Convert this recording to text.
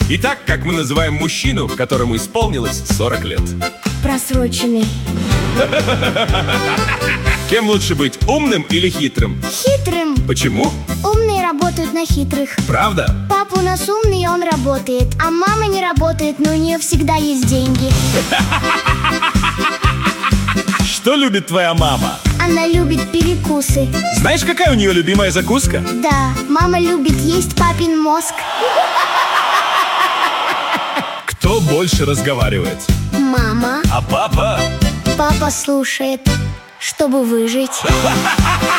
Итак, как мы называем мужчину, которому исполнилось 40 лет? Просроченный. Кем лучше быть, умным или хитрым? Хитрым. Почему? Умные работают на хитрых. Правда? Папа у нас умный, и он работает. А мама не работает, но у нее всегда есть деньги. Что любит твоя мама? Она любит перекусы. Знаешь, какая у нее любимая закуска? Да, мама любит есть папин мозг. Кто больше разговаривает? Мама. А папа? Папа слушает, чтобы выжить.